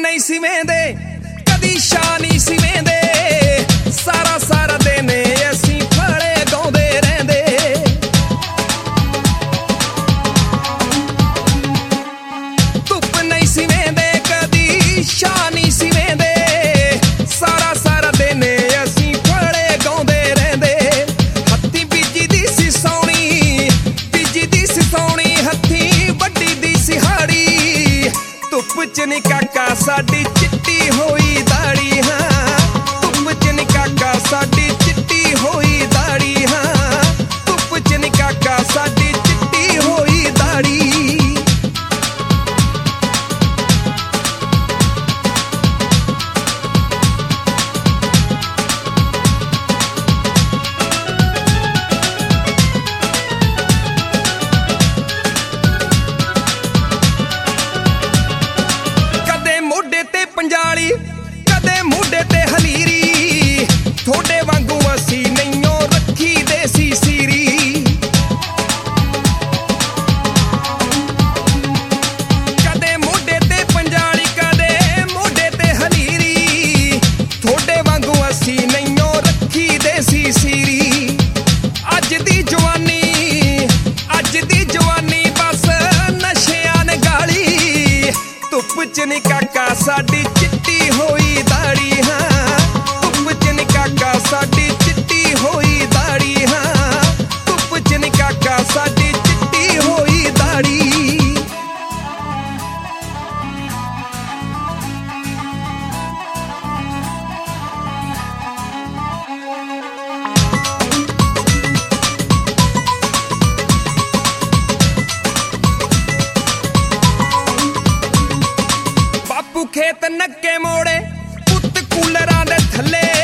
नहीं सी वेंदे कदी शाह नहीं सी वेंदे सारा सारा दिन असीं फड़े गाउंदे रहिंदे धुप नहीं सी वेंदे कदी शाह नहीं सी वेंदे सारा सारा दिन असीं फड़े गाउंदे रहिंदे हत्थी बीजी दी सी सौणी हत्थी वड्डी दी सिहाड़ी धुप च नी काका साडी चिट्टी होई दाड़ी हाँ धुप च नी काका साडी चिट्टी होई दाड़ी हाँ धुप च नी काका साडी चिट्टी होई दाड़ी पंजाली कदे मुंडे ते हलीरी थोड़े वांगू असी नैयो रखी देसी सीरी कदे मुंडे ते पंजाली कदे मुंडे ते हलीरी थोड़े वांगू असी नैयो रखी देसी सीरी अज दी जवानी बस नशियां ने गाली धुप च नी काका साडी चिट्टी होई दाड़ी हाँ धुप च नी काका साडी चिट्टी होई दाड़ी हाँ धुप च नी काका साडी चिट्टी होई दाड़ी खेत नक्के मोड़े पुत कूलरां दे थल्ले